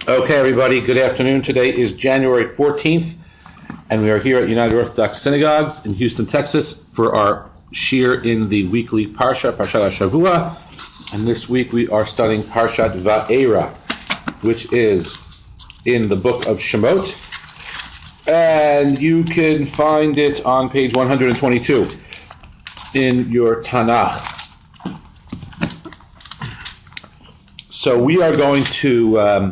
Okay, everybody, good afternoon. Today is January 14th, and we are here at United Orthodox Synagogues in Houston, Texas, for our shir in the weekly Parshat HaShavua. And this week we are studying Parshat Va'era, which is in the book of Shemot. And you can find it on page 122 in your Tanakh. So we are going to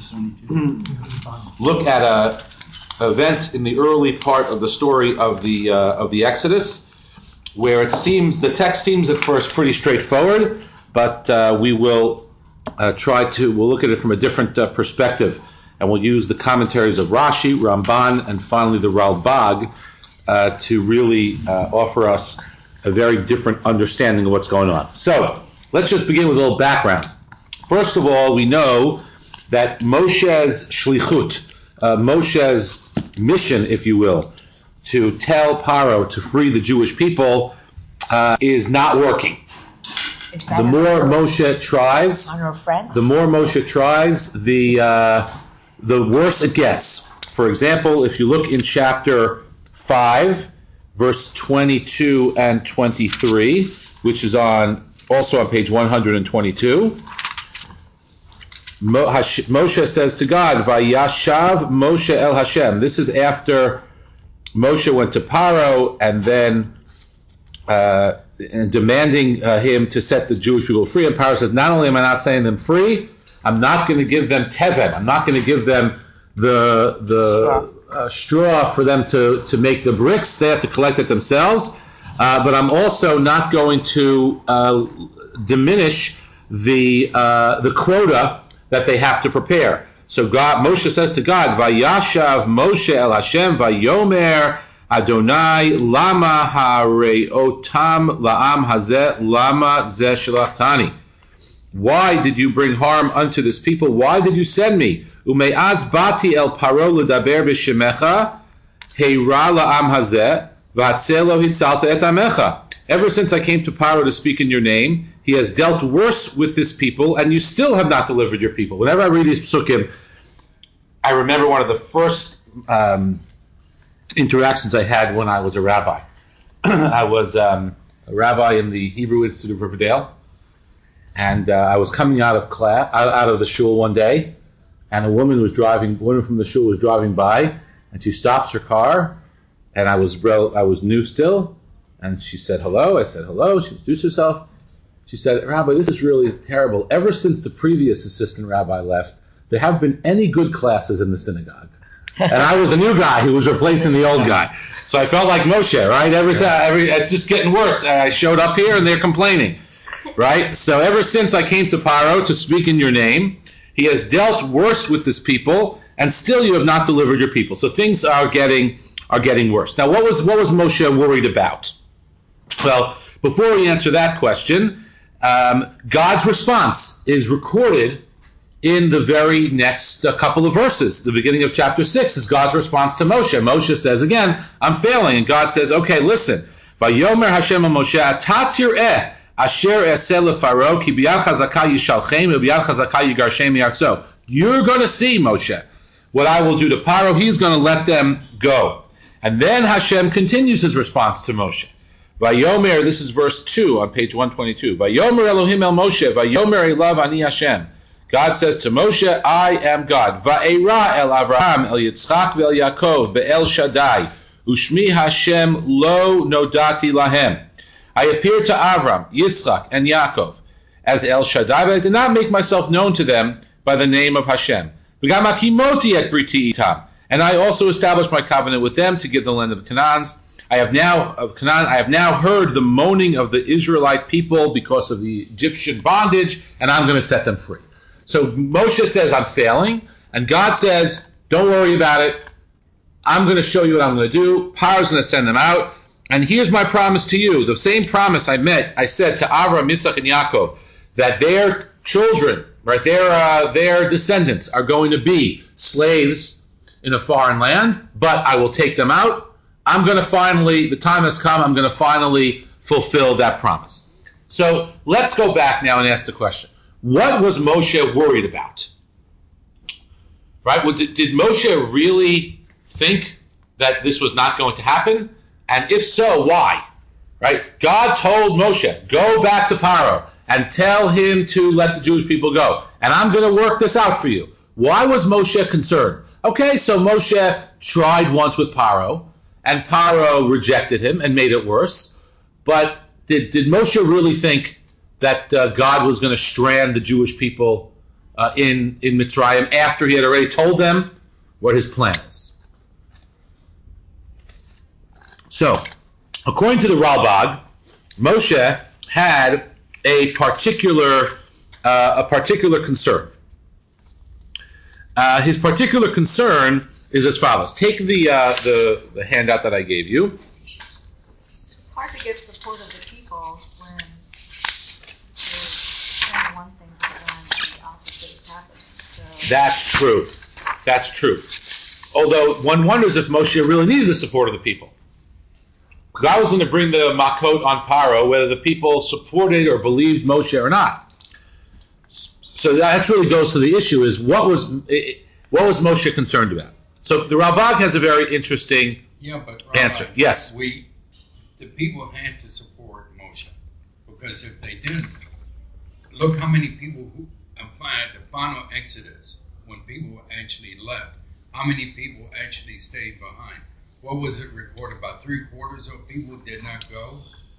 look at an event in the early part of the story of the Exodus, where it seems the text seems at first pretty straightforward, but we will we'll look at it from a different perspective, and we'll use the commentaries of Rashi, Ramban, and finally the Ralbag to really offer us a very different understanding of what's going on. So let's just begin with a little background. First of all, we know that Moshe's shlichut, Moshe's mission, if you will, to tell Paro to free the Jewish people is not working. The more Moshe tries, the worse it gets. For example, if you look in chapter 5, verse 22 and 23, which is also on page 122, Moshe says to God, Vayashav Moshe el Hashem. This is after Moshe went to Paro and then demanding him to set the Jewish people free. And Paro says, not only am I not setting them free, I'm not going to give them tevem. I'm not going to give them the straw for them to make the bricks. They have to collect it themselves. But I'm also not going to diminish the quota that they have to prepare. So Moshe says to God, Vayashav Moshe el Hashem, Vayomer Adonai, Lama hareotam la'am hazeh, Lama zeh shelachtani. Why did you bring harm unto this people? Why did you send me? Ume'az bati el paro l'daber b'shemecha, heira la'am hazeh, v'atzelo hitzalta et amecha. Ever since I came to Paro to speak in your name, he has dealt worse with this people, and you still have not delivered your people. Whenever I read these psukim, I remember one of the first interactions I had when I was a rabbi. I was a rabbi in the Hebrew Institute of Riverdale, and I was coming out of the shul one day, and a woman from the shul was driving by, and she stops her car, and I was new still, and she said hello. I said hello. She introduced herself. She said, Rabbi, this is really terrible. Ever since the previous assistant rabbi left, there haven't been any good classes in the synagogue. And I was the new guy who was replacing the old guy. So I felt like Moshe, right? It's just getting worse. And I showed up here and they're complaining, right? So ever since I came to Paro to speak in your name, he has dealt worse with this people, and still you have not delivered your people. So things are getting worse. Now, what was Moshe worried about? Well, before we answer that question, God's response is recorded in the very next couple of verses. The beginning of chapter 6 is God's response to Moshe. Moshe says again, I'm failing. And God says, okay, listen. Vayomer Hashem Moshe, Ata tir'eh asher eseh leFaro, ki biyad chazaka yishalchem, ubiyad chazaka yigarshem mi'artzo. You're going to see, Moshe, what I will do to Paro. He's going to let them go. And then Hashem continues his response to Moshe. Vayomer, this is verse 2 on page 122. Vayomer Elohim el Moshe, Vayomer elav ani Hashem. God says to Moshe, I am God. Va'era el Avraham, el Yitzchak ve'el Yaakov, be'el Shaddai. Ushmi Hashem lo nodati lahem. I appeared to Avram, Yitzchak, and Yaakov as El Shaddai, but I did not make myself known to them by the name of Hashem. V'gam hakimoti et briti itam. And I also established my covenant with them to give the land of Canaan. I have now heard the moaning of the Israelite people because of the Egyptian bondage, and I'm going to set them free. So Moshe says, I'm failing, and God says, don't worry about it. I'm going to show you what I'm going to do. Paro's going to send them out, and here's my promise to you. The same promise I said to Avram, Yitzchak, and Yaakov, that their children, right, their descendants are going to be slaves in a foreign land, but I will take them out. The time has come, I'm going to finally fulfill that promise. So let's go back now and ask the question. What was Moshe worried about? Right? Well, did Moshe really think that this was not going to happen? And if so, why? Right? God told Moshe, go back to Paro and tell him to let the Jewish people go. And I'm going to work this out for you. Why was Moshe concerned? Okay, so Moshe tried once with Paro, and Paro rejected him and made it worse. But did Moshe really think that God was going to strand the Jewish people in Mitzrayim after he had already told them what his plan is? So, according to the Ralbag, Moshe had a particular concern. His particular concern is as follows. Take the handout that I gave you. It's hard to get support of the people when you're saying one thing to them and the opposite is happening. So. That's true. Although one wonders if Moshe really needed the support of the people. God was going to bring the Makot on Paro, whether the people supported or believed Moshe or not. So that really goes to the issue: is what was Moshe concerned about? So the Ralbag has a very interesting answer. Yes, the people had to support Moshe, because if they didn't, look how many people who applied the final Exodus when people actually left. How many people actually stayed behind? What was it recorded? About 3/4 of people did not go.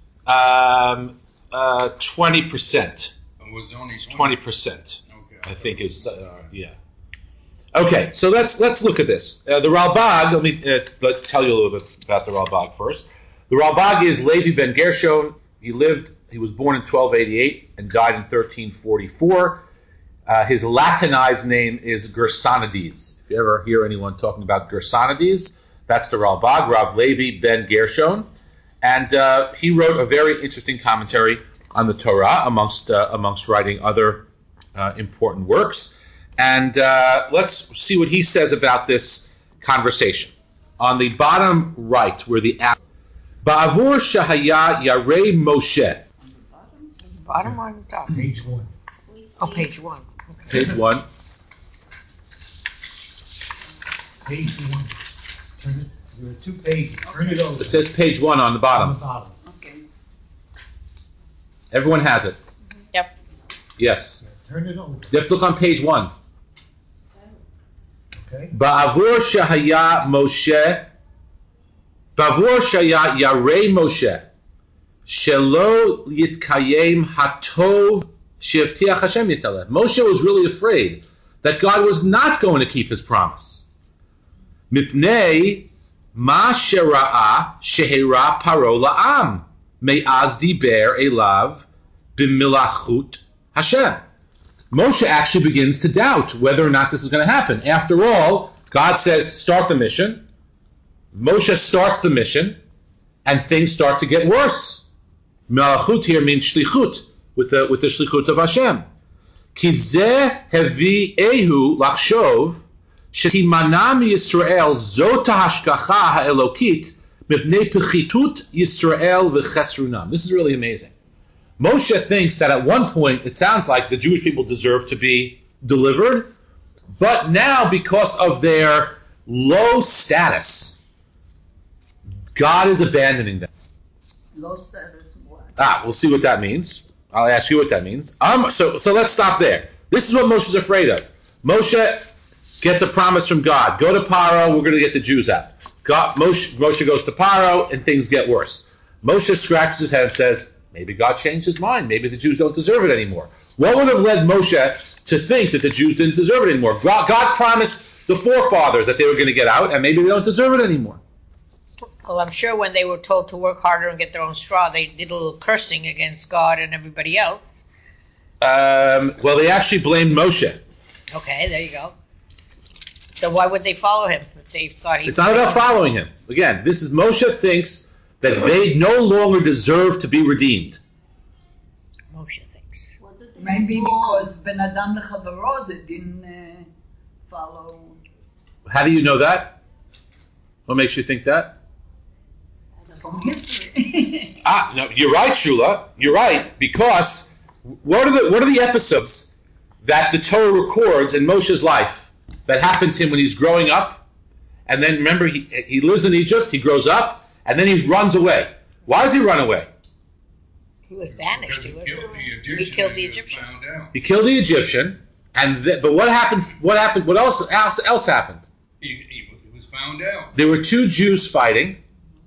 20%. It was only 20%. Okay, I think is yeah. Okay, so let's look at this. The Ralbag. Let me tell you a little bit about the Ralbag first. The Ralbag is Levi ben Gershon. He was born in 1288 and died in 1344. His Latinized name is Gersonides. If you ever hear anyone talking about Gersonides, that's the Ralbag, Rav Levi ben Gershon. And he wrote a very interesting commentary on the Torah, amongst writing other important works. And let's see what he says about this conversation. On the bottom right, where the Ba'avur Shahaya Yarei Moshe. Bottom or the top? Page 1. Oh, page 1. Okay. Page 1. Page 1. Turn it. There are 2 pages. Turn it over. It says page 1 on the On bottom. the bottom. Okay. Everyone has it. Yep. Yes. Turn it over. You have to look on page 1. Okay. Ba'avur Shahaya Moshe. Ba'avur Shahaya Yarei Moshe. Shelo Yitkayem Hatov Shevtiach Hashem Yitaleh. Moshe was really afraid that God was not going to keep his promise. Mipnei Ma Shera'a Shehera Paro La'am Me'az Diber Elav B'milachut Hashem. Moshe actually begins to doubt whether or not this is going to happen. After all, God says, start the mission. Moshe starts the mission, and things start to get worse. Melachut here means shlichut, with the shlichut of Hashem. Ki zeh hevi ehu lachshov shetimana miYisrael zot hashgacha ha'elokit mipnei pechitut Yisrael v'chesrunam. This is really amazing. Moshe thinks that at one point it sounds like the Jewish people deserve to be delivered, but now because of their low status, God is abandoning them. Low status what? We'll see what that means. I'll ask you what that means. So let's stop there. This is what Moshe's afraid of. Moshe gets a promise from God. Go to Paro, we're going to get the Jews out. Moshe goes to Paro, and things get worse. Moshe scratches his head and says, maybe God changed his mind. Maybe the Jews don't deserve it anymore. What would have led Moshe to think that the Jews didn't deserve it anymore? God promised the forefathers that they were going to get out, and maybe they don't deserve it anymore. Well, I'm sure when they were told to work harder and get their own straw, they did a little cursing against God and everybody else. Well, they actually blamed Moshe. Okay, there you go. So why would they follow him if they thought he... It's not about following him. Again, this is Moshe thinks that they no longer deserve to be redeemed. Moshe thinks. Maybe because Ben Adam Lechavaro, they didn't follow. How do you know that? What makes you think that? From history. No, you're right, Shula. You're right, because what are the episodes that the Torah records in Moshe's life that happened to him when he's growing up. And then remember, he lives in Egypt, he grows up, and then he runs away. Why does he run away? He was banished. He killed the Egyptian. He killed the Egyptian, but what happened? What else happened? He was found out. There were two Jews fighting,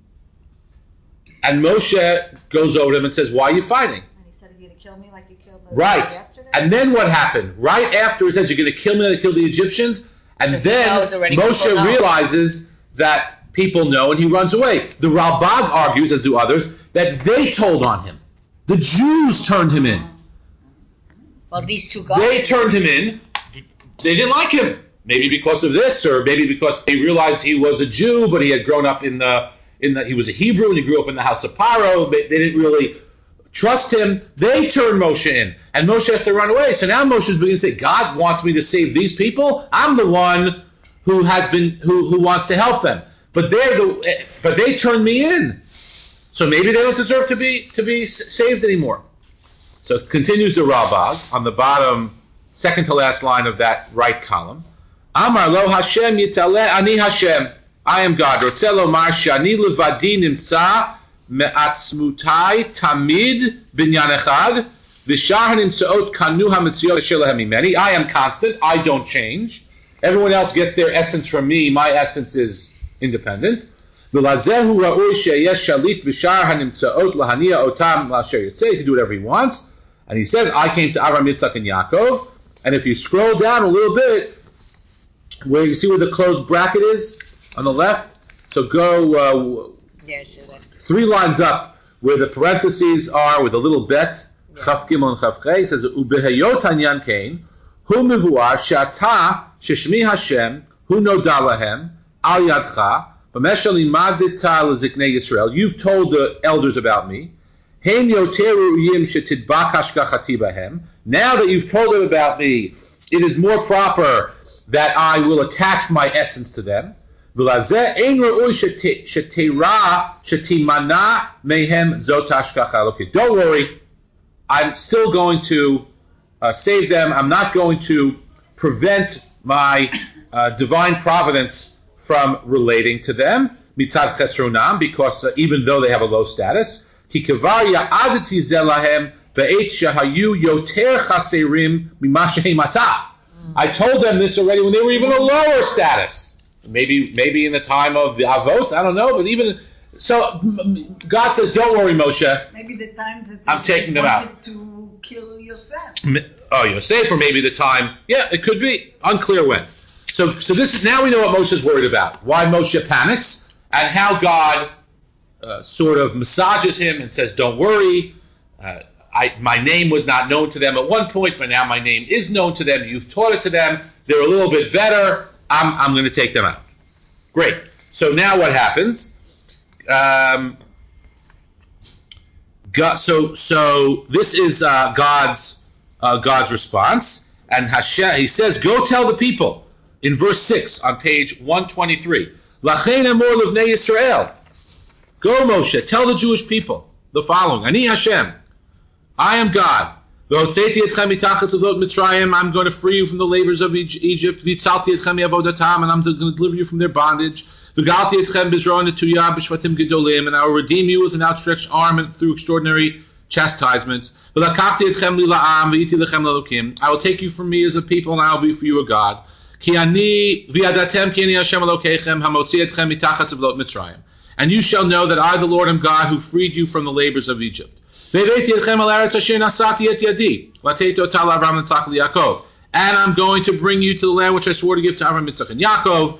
and Moshe goes over to him and says, "Why are you fighting?" And he said, "Are you going to kill me like you killed the Right. yesterday?" And then what happened? Right after he says, "You're going to kill me like you killed the Egyptians," and So then Moshe realizes that people know, and he runs away. The Ralbag argues, as do others, that they told on him. The Jews turned him in. Well, these two guys. They turned him in. They didn't like him. Maybe because of this, or maybe because they realized he was a Jew, but he had grown up in the he was a Hebrew and he grew up in the house of Paro. They didn't really trust him. They turned Moshe in, and Moshe has to run away. So now Moshe is beginning to say, "God wants me to save these people. I'm the one who wants to help them, but they turned me in. So maybe they don't deserve to be saved anymore." So it continues the Ralbag on the bottom, second to last line of that right column. Amar lo Hashem yitaleh ani Hashem. I am God. Rotzeh lomar shani levadi nimtza me'atzmutai tamid binyan echad v'shar hanimtzaot kanu hametziot asher lehem mimeni. I am constant. I don't change. Everyone else gets their essence from me. My essence is independent. He can do whatever he wants. And he says, I came to Avram, Yitzchak, and Yaakov. And if you scroll down a little bit, where you see where the closed bracket is on the left, so go 3 lines up where the parentheses are with a little bet, Chaf Gimel and Chaf Chei, says, Ubehayot Anyan Kain, Hu Mevuar, Shata, Sheshmi Hashem, Hu Noda Lahem, Al Yadcha, You've told the elders about me. Now that you've told them about me, it is more proper that I will attach my essence to them. Don't worry, I'm still going to save them. I'm not going to prevent my divine providence from relating to them, mitzad chesronam, because even though they have a low status, ki kevar ya'adati zelahem be'et shehayu yoter chaserim mima shehem ata. I told them this already when they were even a lower status. Maybe in the time of the Avot, I don't know, but even so, God says, "Don't worry, Moshe. Maybe the time that I'm taking them out to kill Yosef. Oh, Yosef, or maybe the time. Yeah, it could be unclear when." So this is now we know what Moshe's worried about. Why Moshe panics and how God sort of massages him and says, "Don't worry. My name was not known to them at one point, but now my name is known to them. You've taught it to them. They're a little bit better. I'm going to take them out." Great. So now what happens? So this is God's response, and Hashem, he says, "Go tell the people." In verse 6 on page 123, Lachein amor livnei Yisrael. Go, Moshe, tell the Jewish people the following: Ani Hashem, I am God. V'hotzeti etchem mitachatz avot Mitzrayim. I'm going to free you from the labors of Egypt. V'yitzalti etchem mi'avodatam, and I'm going to deliver you from their bondage. V'galti etchem b'zro netuyah b'shvatim gedolim, and I will redeem you with an outstretched arm and through extraordinary chastisements. V'lakachti etchem li la'am v'yiti lechem l'elokim. I will take you from me as a people, and I will be for you a God. Ki ani v'yadatem ki ani Hashem Elokeichem hamotzi etchem mitachatz avot Mitzrayim. And you shall know that I, the Lord, am God, who freed you from the labors of Egypt. And I'm going to bring you to the land which I swore to give to Avraham, Yitzchak, and Yaakov.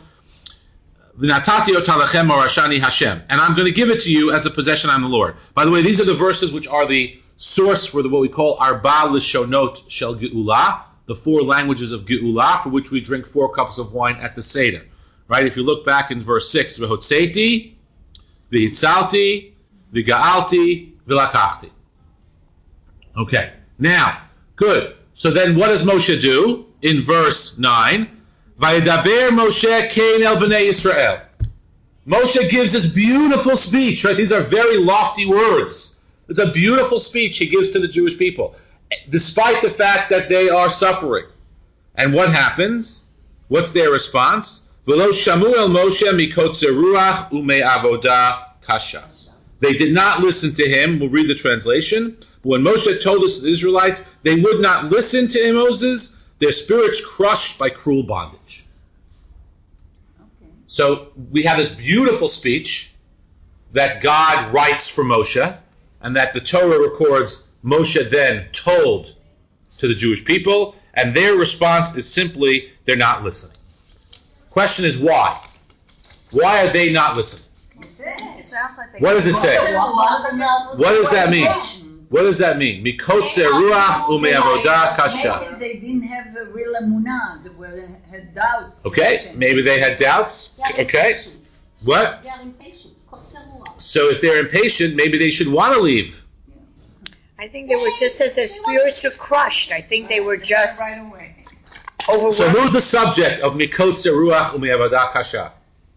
And I'm going to give it to you as a possession. I'm the Lord. By the way, these are the verses which are the source for what we call Arba Lishonot Shel Geula, the 4 languages of Geula, for which we drink 4 cups of wine at the Seder. Right? If you look back in verse 6, V'hotzeti, V'hitzalti, V'ga'alti, V'lakachti. Okay. Now, good. So then what does Moshe do? In verse 9, Vayedaber Moshe Kain el b'nei Yisrael. Moshe gives this beautiful speech, right? These are very lofty words. It's a beautiful speech he gives to the Jewish people, despite the fact that they are suffering. And what happens? What's their response? V'lo shamu el Moshe mikotzer ruach ume'avoda kasha. They did not listen to him. We'll read the translation. But when Moshe told us the Israelites, they would not listen to Moses. Their spirits crushed by cruel bondage. Okay. So we have this beautiful speech that God writes for Moshe, and that the Torah records Moshe then told to the Jewish people, and their response is simply, they're not listening. Question is why? Why are they not listening? It sounds like they What does it say? What does that mean? What does that mean? Mikotze ruach ume'avoda kasha. Maybe they didn't have a real emunah. They had doubts. Okay, maybe they had doubts. Okay, what? They are impatient. So if they're impatient, maybe they should want to leave. I think they were just as their spirits were crushed. I think they were just right away. overwhelmed. So who's the subject of Mikotze ruach ume'avoda kasha?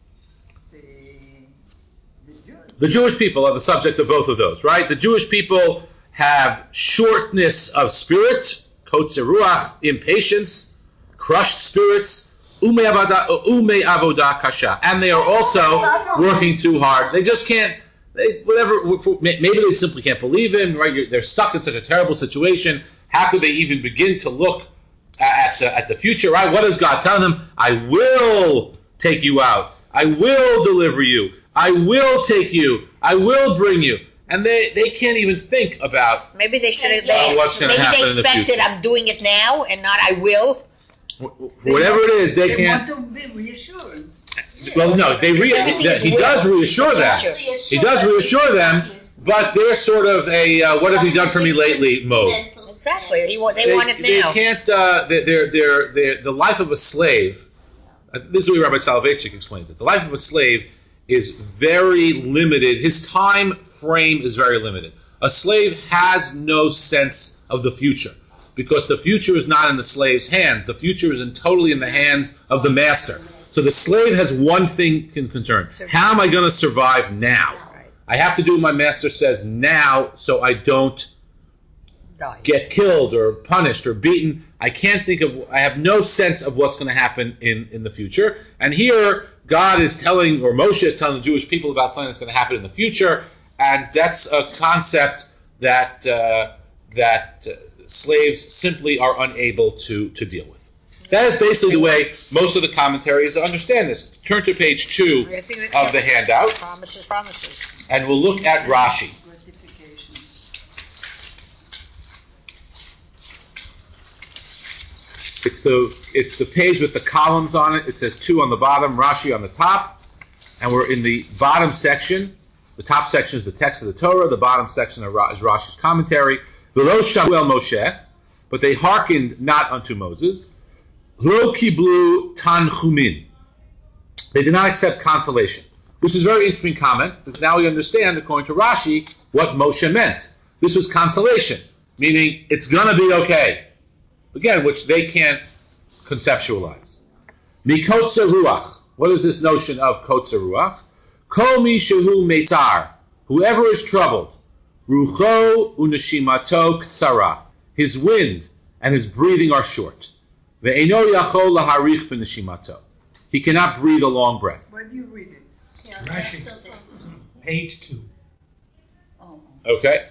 The Jewish people are the subject of both of those, right? The Jewish people have shortness of spirit, kotze ruach, impatience, crushed spirits, ume avodah kasha, and they are also working too hard. They just can't. Maybe they simply can't believe him, right? They're stuck in such a terrible situation. How could they even begin to look at the future, right? What is God telling them? I will take you out. I will deliver you. I will take you. I will bring you. And they can't even think about Maybe they should have. what's going to Maybe happen they in the expected future. I'm doing it now and not I will. Whatever it is, they They can't. want to be reassured. Well, no, he does reassure them. He does reassure them, but they're sort of a "what have you done for me lately" mode. Exactly. They want it now. They can't. They're the life of a slave. This is the way Rabbi Soloveitchik explains it. The life of a slave is very limited. His time frame is very limited. A slave has no sense of the future because the future is not in the slave's hands. The future is totally in the hands of the master. So the slave has one thing concern. How am I going to survive now? I have to do what my master says now so I don't get killed or punished or beaten. I have no sense of what's going to happen in the future. And here, God is telling, or Moshe is telling the Jewish people about something that's going to happen in the future. And that's a concept that slaves simply are unable to deal with. That is basically the way most of the commentaries understand this. Turn to page 2 of the handout. Promises. And we'll look at Rashi. It's the page with the columns on it. It says 2 on the bottom, Rashi on the top. And we're in the bottom section. The top section is the text of the Torah. The bottom section is Rashi's commentary. V'lo shamu el Moshe, but they hearkened not unto Moses. Lo kiblu tanchumin. They did not accept consolation, which is a very interesting comment, because now we understand, according to Rashi, what Moshe meant. This was consolation, meaning it's going to be okay. Again, which they can't conceptualize. Mikotze ruach. What is this notion of kotze ruach? Kol mi shehu meitzar. Whoever is troubled. Rucho u'neshimato ktsara. His wind and his breathing are short. Ve'eno yachol laharich b'neshimato. He cannot breathe a long breath. Where do you read it? Rashi. Page 2. Oh. Okay?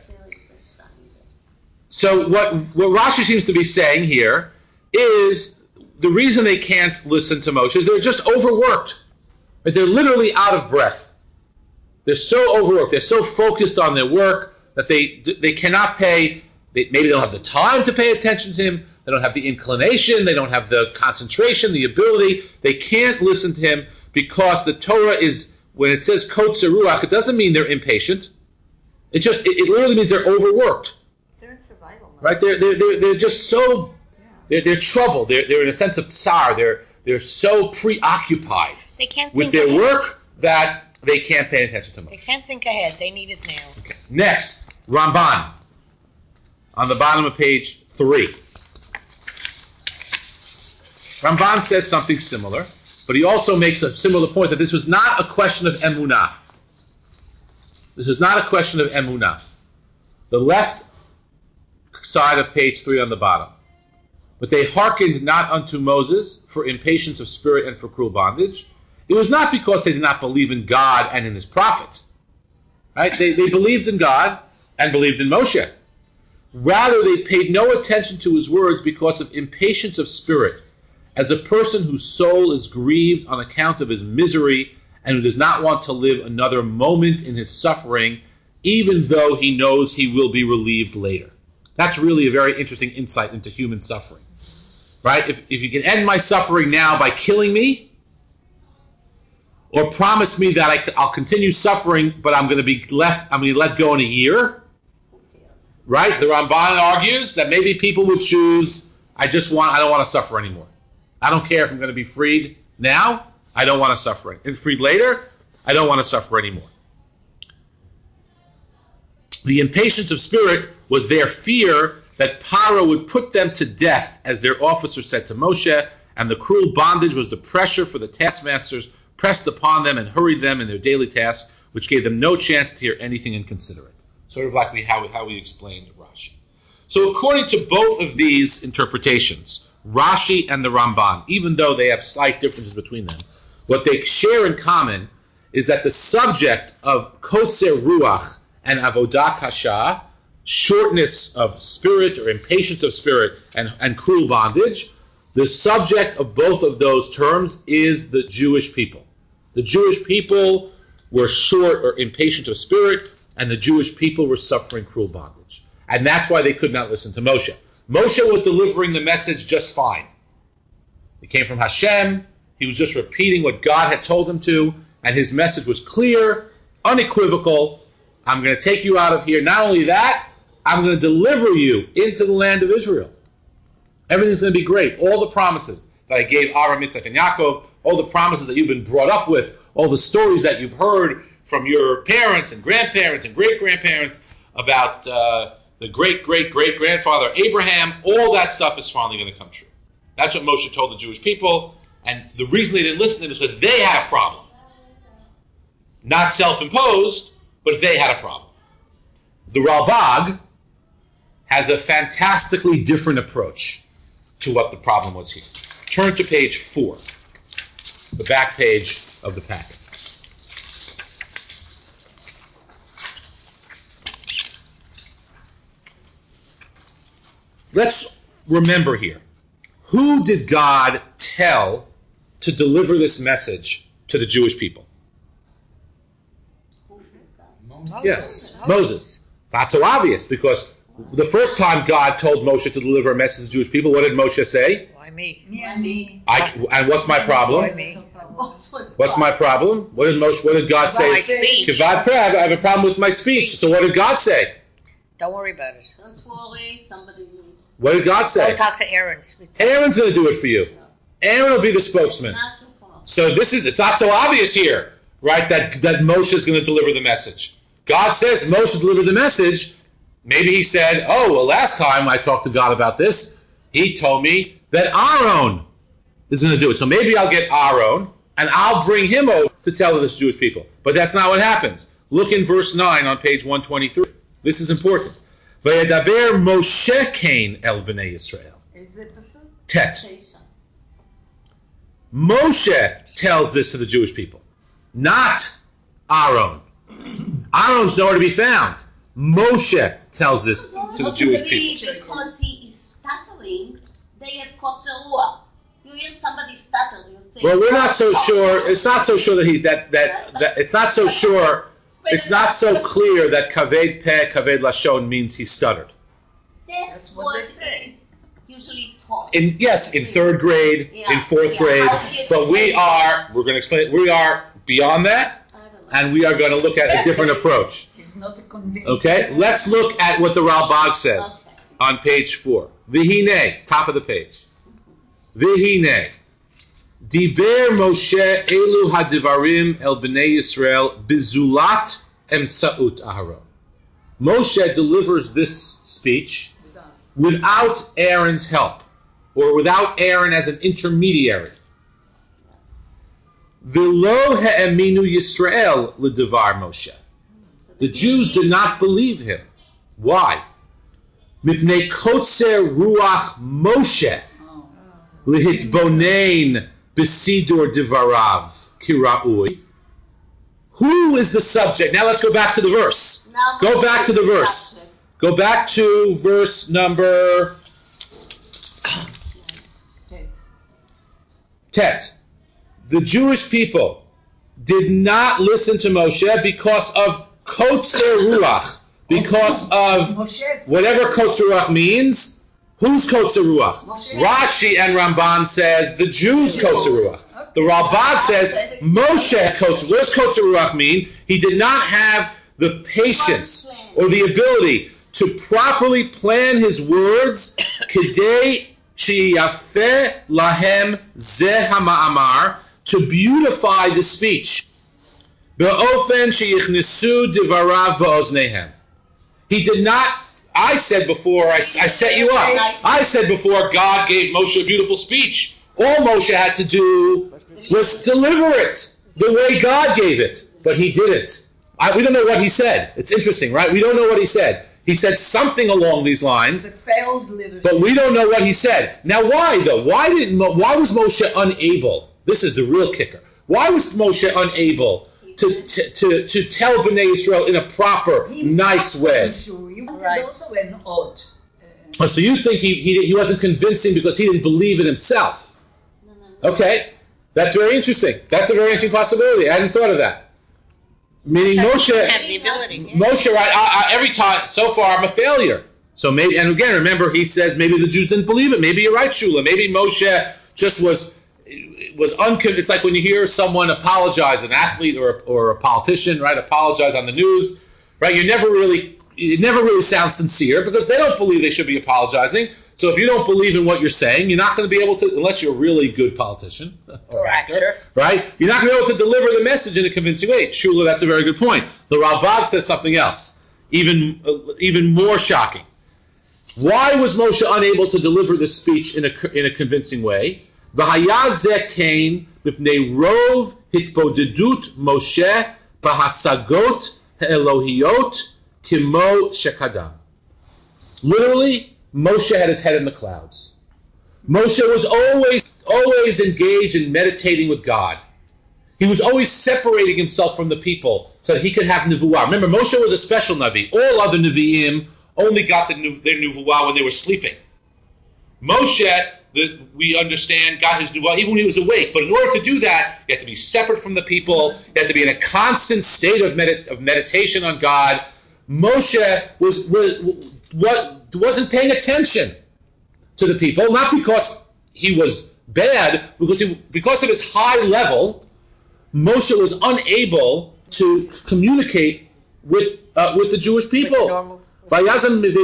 So what Rashi seems to be saying here is the reason they can't listen to Moshe is they're just overworked. Right? They're literally out of breath. They're so overworked. They're so focused on their work that they cannot pay. Maybe they don't have the time to pay attention to him. They don't have the inclination. They don't have the concentration, the ability. They can't listen to him because the Torah is, when it says kotze ruach, it doesn't mean they're impatient. It literally means they're overworked. They're in survival mode. Right? They're just so they're troubled. They're in a sense of tsar. They're so preoccupied They can't with think their ahead. work that they can't pay attention to They Moshe. can't think ahead. They need it now. Okay. Next, Ramban on the bottom of page 3. Ramban says something similar, but he also makes a similar point that this was not a question of emunah. This is not a question of emunah. The left side of page 3 on the bottom. but they hearkened not unto Moses for impatience of spirit and for cruel bondage. It was not because they did not believe in God and in his prophets. Right? They believed in God and believed in Moshe. Rather, they paid no attention to his words because of impatience of spirit, as a person whose soul is grieved on account of his misery and who does not want to live another moment in his suffering, even though he knows he will be relieved later. That's really a very interesting insight into human suffering. Right? If you can end my suffering now by killing me, or promise me that I'll continue suffering, but I'm going to let go in a year. Right? The Ramban argues that maybe people would choose, I don't want to suffer anymore. I don't care if I'm going to be freed now, I don't want to suffer. And freed later, I don't want to suffer anymore. The impatience of spirit was their fear that Paro would put them to death, as their officer said to Moshe, and the cruel bondage was the pressure for the taskmasters pressed upon them and hurried them in their daily tasks, which gave them no chance to hear anything and consider it. Sort of like how we explained Rashi. So according to both of these interpretations, Rashi and the Ramban, even though they have slight differences between them, what they share in common is that the subject of Kotzer Ruach and Avodah Kasha, shortness of spirit or impatience of spirit and cruel bondage, the subject of both of those terms is the Jewish people. The Jewish people were short or impatient of spirit, and the Jewish people were suffering cruel bondage. And that's why they could not listen to Moshe. Moshe was delivering the message just fine. It came from Hashem. He was just repeating what God had told him to, and his message was clear, unequivocal. I'm going to take you out of here. Not only that, I'm going to deliver you into the land of Israel. Everything's going to be great. All the promises that I gave Abraham, Yitzchak, and Yaakov, all the promises that you've been brought up with, all the stories that you've heard from your parents and grandparents and great-grandparents about the great-great-great-grandfather Abraham, all that stuff is finally going to come true. That's what Moshe told the Jewish people, and the reason they didn't listen to him is because they had a problem. Not self-imposed, but they had a problem. The Ralbag has a fantastically different approach to what the problem was here. Turn to page 4, the back page of the packet. Let's remember here, who did God tell to deliver this message to the Jewish people? Yes, Moses. It's not so obvious, because the first time God told Moshe to deliver a message to the Jewish people, what did Moshe say? Why me? Me. And what's my problem? Why me? What's my problem? What did God say? My speech. I have a problem with my speech. So what did God say? Don't worry about it. Don't worry, somebody will. What did God say? Go talk to Aaron. Aaron's going to do it for you. Aaron will be the spokesman. So it's not so obvious here, right, that Moshe is going to deliver the message. God says Moshe delivered the message. Maybe he said, last time I talked to God about this, he told me that Aaron is going to do it. So maybe I'll get Aaron, and I'll bring him over to tell this Jewish people. But that's not what happens. Look in verse 9 on page 123. This is important. Vayedaber Moshe Cain el bnei Yisrael. Tet. Moshe tells this to the Jewish people, not Aaron. Aaron's nowhere to be found. Moshe tells this to the Jewish people. Because he is stuttering, they have kotzer ruach. You hear somebody stutter, you think. Well, we're not so sure. It's not so sure that it's not so sure. It's not so clear that kaved peh, kaved lashon means he stuttered. That's what they say. Usually taught. In 3rd grade, in 4th grade, but we're going to explain it. We are beyond that, and we are going to look at a different approach. It's not a convincing. Okay, let's look at what the Ralbag says on page 4. Vihine, top of the page. Vihine, diber Moshe elu hadivarim el bnei Yisrael bizulat emtsaut Aharon. Moshe delivers this speech without Aaron's help, or without Aaron as an intermediary. V'lo ha'eminu Yisrael l'devar Moshe. The Jews did not believe him. Why? Mipnei kotzer ruach Moshe Lihitbonein besidur divarav kira'ui. Who is the subject? Now let's go back to the verse. Go back to the verse. Go back to verse number Tet. The Jewish people did not listen to Moshe because of Kotzer Ruach, because of whatever Kotzer Ruach means. Whose Kotzer Ruach? Rashi and Ramban says the Jews' Kotzer Ruach. The Ralbag says Moshe Kotzer. What does Kotzer Ruach mean? He did not have the patience or the ability to properly plan his words. Kedei sheyafeh lahem zeh hama'amar, to beautify the speech. Be'ofen sheyichnesu divarav ba'oznehem. He did not. I said before, I set you up. I said before, God gave Moshe a beautiful speech. All Moshe had to do was deliver it the way God gave it. But he didn't. We don't know what he said. It's interesting, right? We don't know what he said. He said something along these lines, but we don't know what he said. Now, why, though? Why was Moshe unable? This is the real kicker. Why was Moshe unable to tell Bnei Yisrael in a proper, nice way? Right. Also an odd. So you think he wasn't convincing because he didn't believe in himself? No. Okay, that's very interesting. That's a very interesting possibility. I hadn't thought of that. Meaning Moshe have the ability. Moshe, right? Every time so far I'm a failure. So maybe, and again, remember he says maybe the Jews didn't believe it. Maybe you're right, Shula. Maybe Moshe just was unconvinced. It's like when you hear someone apologize, an athlete or a politician, right? Apologize on the news, right? It never really sounds sincere because they don't believe they should be apologizing. So if you don't believe in what you're saying, you're not going to be able to, unless you're a really good politician or actor, right? You're not going to be able to deliver the message in a convincing way. Shula, that's a very good point. The Ralbag says something else, even more shocking. Why was Moshe unable to deliver this speech in a convincing way? V'hayazeh kain mipnei rov hitbodedut Moshe b'hasagot ha'elohiyot kimo shekadam. Literally, Moshe had his head in the clouds. Moshe was always engaged in meditating with God. He was always separating himself from the people so that he could have nevuah. Remember, Moshe was a special Navi. All other Nevi'im only got their nevuah when they were sleeping. Moshe, we understand, got his nevuah even when he was awake. But in order to do that, you have to be separate from the people. You have to be in a constant state of meditation on God. Moshe wasn't paying attention to the people, not because he was bad, because of his high level. Moshe was unable to communicate with the Jewish people. So who's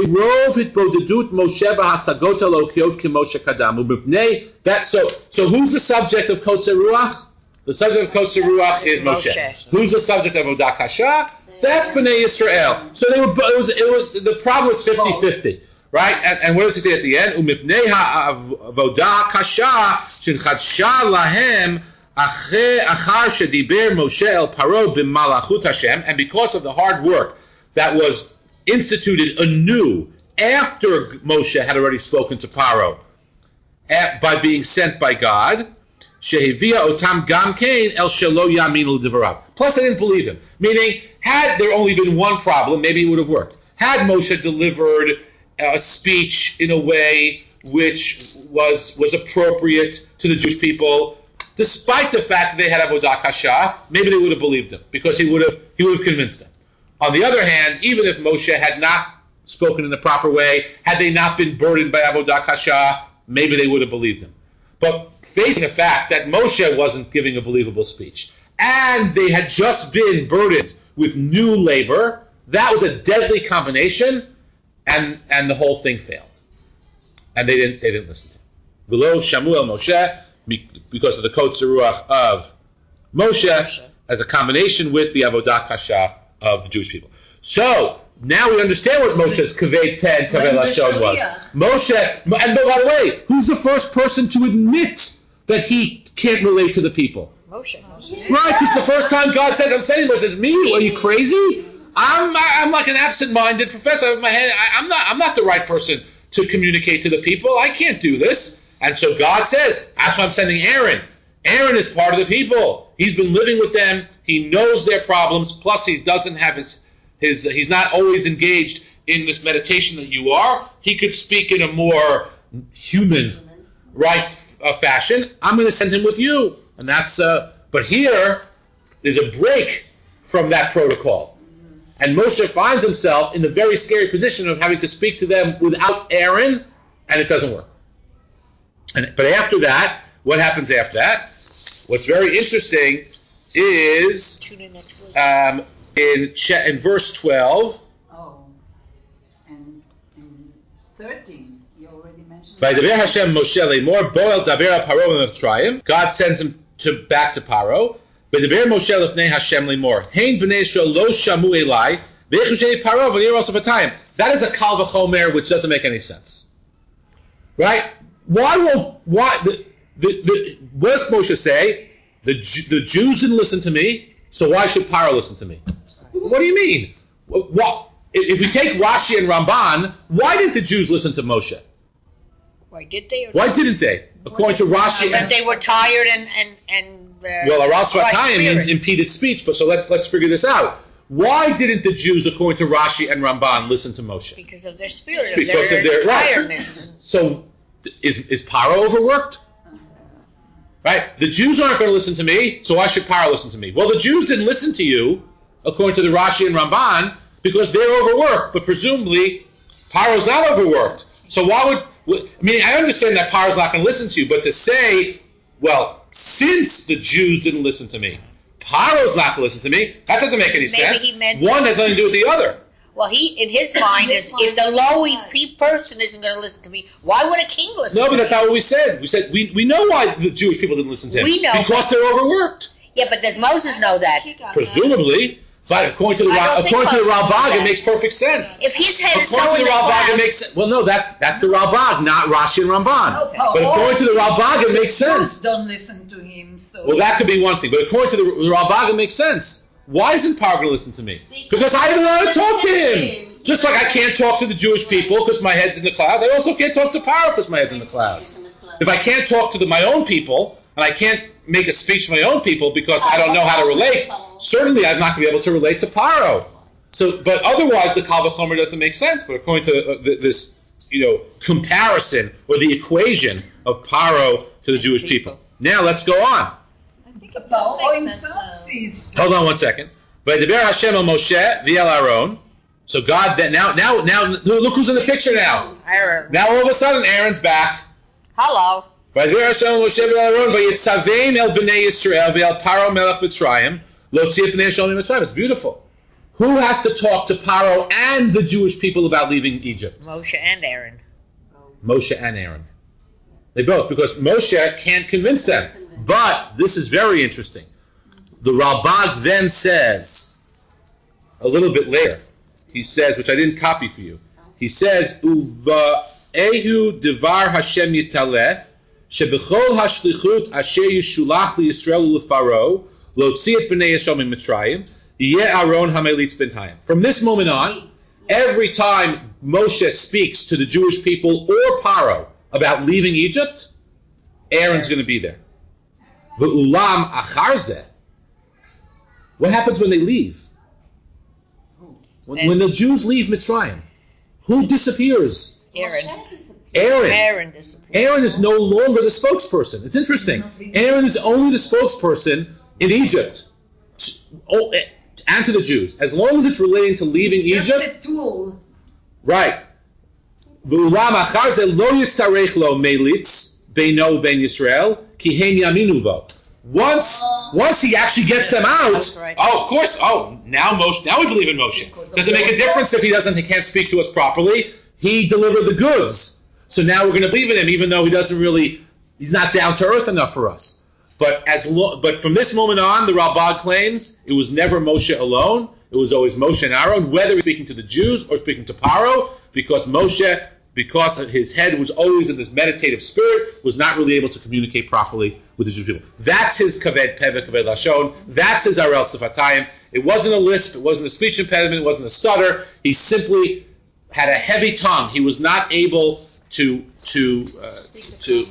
the subject of Kotzer Ruach? The subject of Kotzer Ruach is Moshe. Who's the subject of Avodah Kasha? That's Bnei Yisrael. So it was the problem was 50-50. Right? And what does he say at the end? Umipnei ha'avodah kasha shenchadsha lahem achar shediber Moshe el Paro b'malachut Hashem. And because of the hard work that was instituted anew after Moshe had already spoken to Paro by being sent by God, shehivia otam gam kain el shelo yaminu l'divarav. Plus, they didn't believe him. Meaning, had there only been one problem, maybe it would have worked. Had Moshe delivered a speech in a way which was appropriate to the Jewish people, despite the fact that they had Avodah Kasha, maybe they would have believed him because he would have convinced them. On the other hand, even if Moshe had not spoken in the proper way, had they not been burdened by Avodah Kasha, maybe they would have believed him. But facing the fact that Moshe wasn't giving a believable speech, and they had just been burdened with new labor, that was a deadly combination. And the whole thing failed, and they didn't listen to him. V'lo shamu el Moshe, because of the Kotzer Ruach of Moshe as a combination with the Avodah Kasha of the Jewish people. So now we understand what Moshe's kaved peh and kaved lashon was. Moshe, and by the way, who's the first person to admit that he can't relate to the people? Moshe. Right, because the first time God says, "I'm sending Moshe," says, "Me? Are you crazy? I'm like an absent-minded professor. In my head, I'm not the right person to communicate to the people. I can't do this." And so God says, that's why I'm sending Aaron. Aaron is part of the people. He's been living with them. He knows their problems. Plus, he doesn't have he's not always engaged in this meditation that you are. He could speak in a more human, right fashion. I'm going to send him with you. And that's, but here, there's a break from that protocol. And Moshe finds himself in the very scary position of having to speak to them without Aaron, and it doesn't work. But after that, what happens after that? What's very interesting is in verse 12. Oh, and 13, you already mentioned. Vaydaber Hashem Moshe lemor boel daber Paro v'Mitzrayim. God sends him back to Paro. Vaydaber Moshe lefnei Hashem lemor hein bnei Yisrael lo shamu elai v'echushay Paro v'nir also v'tayim. That is a kal v'chomer which doesn't make any sense, right? Why what does Moshe say? The Jews didn't listen to me, so why should Paro listen to me? What do you mean? What? If we take Rashi and Ramban, why didn't the Jews listen to Moshe? Why did they? Why didn't they? According to Rashi, because they were tired and well, aras vatayim means impeded speech. But so let's figure this out. Why didn't the Jews, according to Rashi and Ramban, listen to Moshe? Because of their spirit, because of their tiredness. Right. So is Paro overworked? Right? The Jews aren't going to listen to me, so why should Paro listen to me? Well, the Jews didn't listen to you, according to the Rashi and Ramban, because they're overworked. But presumably, Paro's not overworked. So why I understand that Paro's not going to listen to you, but to say, well, since the Jews didn't listen to me, Paro's not going to listen to me, that doesn't make any sense. One has nothing to do with the other. Well, in his mind, is if the low person isn't going to listen to me, why would a king listen to me? No, but that's not what we said. We said we know why the Jewish people didn't listen to him. We know. Because they're overworked. Yeah, but does Moses know that? Presumably. But according to the Ralbag, it makes perfect sense. If his head is so according to the Ralbag, cloud, it makes sense. Well, no, that's the Ralbag, not Rashi and Ramban. But according to the Ralbag, it makes sense. Don't listen to him. So. Well, that could be one thing. But according to the Ralbag, it makes sense. Why isn't Paro going to listen to me? Because I don't know how to talk to him. Just like I can't talk to the Jewish people because my head's in the clouds, I also can't talk to Paro because my head's in the clouds. If I can't talk to my own people, and I can't make a speech to my own people because I don't know how to relate, certainly I'm not going to be able to relate to Paro. So, but otherwise, the Kal V'chomer doesn't make sense. But according to this, comparison or the equation of Paro to the Jewish people. Now let's go on. Hold on one second. Vaydaber Hashem el Moshe v'el Aaron. So God, now, look who's in the picture now. Aaron. Now all of a sudden, Aaron's back. Hello. Vaydaber Hashem el Moshe v'el Aaron v'yitzavein el bnei Yisrael v'el Paro melech Mitzrayim lotziyet bnei Yisrael mitzrayim. It's beautiful. Who has to talk to Paro and the Jewish people about leaving Egypt? Moshe and Aaron. Moshe and Aaron. They both, because Moshe can't convince them. But this is very interesting. The Ralbag then says, a little bit later, he says, which I didn't copy for you, he says, Uva ehu devar Hashem yitaleh, shebechol hashlichut asher yishulach liyisrael ulefaro, lotziet b'nei Yisrael mitzrayim, yeh Aaron hamelitz b'ntayim. From this moment on, every time Moshe speaks to the Jewish people or Paro about leaving Egypt, Aaron's going to be there. V'ulam acharze. What happens when they leave? When the Jews leave Mitzrayim, who disappears? Aaron disappears. Aaron is no longer the spokesperson. It's interesting. Aaron is only the spokesperson in Egypt and to the Jews. As long as it's relating to leaving Egypt. Just a tool. Right. V'ulam acharze lo yitzarech lo melitz beino ben Yisrael ki hein yaminuvo. Once he actually gets them out, right. Oh, of course. Oh, now we believe in Moshe. Does it make a difference if he can't speak to us properly? He delivered the goods, so now we're going to believe in him, even though he's not down to earth enough for us. But from this moment on, the Ralbag claims it was never Moshe alone. It was always Moshe and Aaron, whether he's speaking to the Jews or speaking to Paro, because Moshe, because his head was always in this meditative spirit, was not really able to communicate properly with the Jewish people. That's his kaved peve, kaved lashon. That's his arel sifatayim. It wasn't a lisp. It wasn't a speech impediment. It wasn't a stutter. He simply had a heavy tongue. He was not able to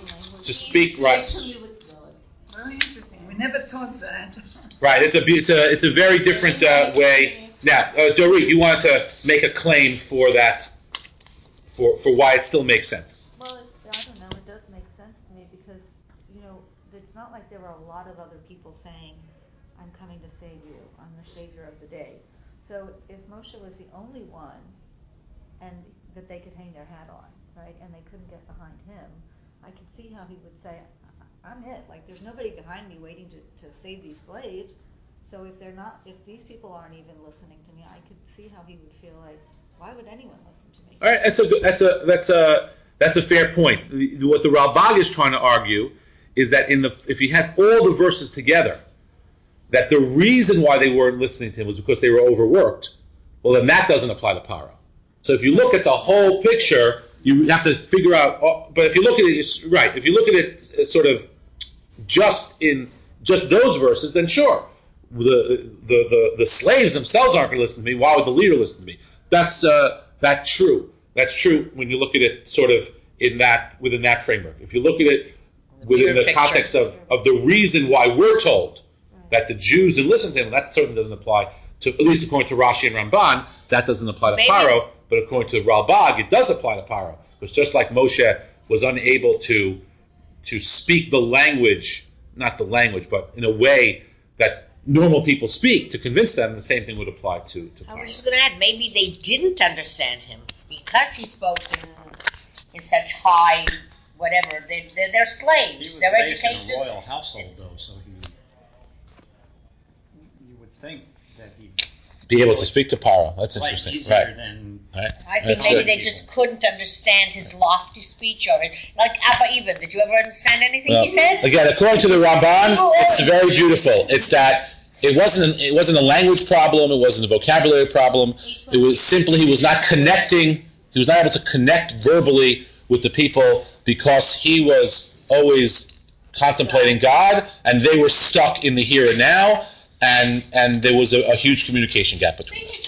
to speak right. Spiritually with God. Very interesting. We never thought that. Right. It's a very different way. Now, Dorit, you wanted to make a claim for that, for why it still makes sense. Well, I don't know. It does make sense to me because, it's not like there were a lot of other people saying, I'm coming to save you. I'm the savior of the day. So if Moshe was the only one and that they could hang their hat on, right, and they couldn't get behind him, I could see how he would say, I'm it. Like, there's nobody behind me waiting to save these slaves. So if these people aren't even listening to me, I could see how he would feel like, why would anyone listen to me? All right, that's a fair point. What the Ralbag is trying to argue is that if you have all the verses together, that the reason why they weren't listening to him was because they were overworked. Well, then that doesn't apply to Paro. So if you look at the whole picture, you have to figure out. But if you look at it, right? If you look at it sort of just those verses, then sure, the slaves themselves aren't going to listen to me. Why would the leader listen to me? That's true. That's true when you look at it sort of within that framework. If you look at it within the context of the reason why we're told that the Jews didn't listen to him, that certainly doesn't apply to, at least according to Rashi and Ramban, that doesn't apply to Paro. But according to Ralbag, it does apply to Paro. Because just like Moshe was unable to speak the language, not the language, but in a way that normal people speak to convince them, the same thing would apply to Paro. I was just going to add, maybe they didn't understand him because he spoke in such high, whatever. They're slaves. They're educated. He was raised in a royal household, though, so you would think that he'd be able to speak to Paro. That's interesting. Easier than I think maybe they just couldn't understand his lofty speech or like Abba Eben. Did you ever understand anything he said? Again, according to the Ramban, it's very beautiful. It's that it wasn't a language problem. It wasn't a vocabulary problem. It was simply he was not connecting. He was not able to connect verbally with the people because he was always contemplating God, and they were stuck in the here and now, and there was a huge communication gap between them.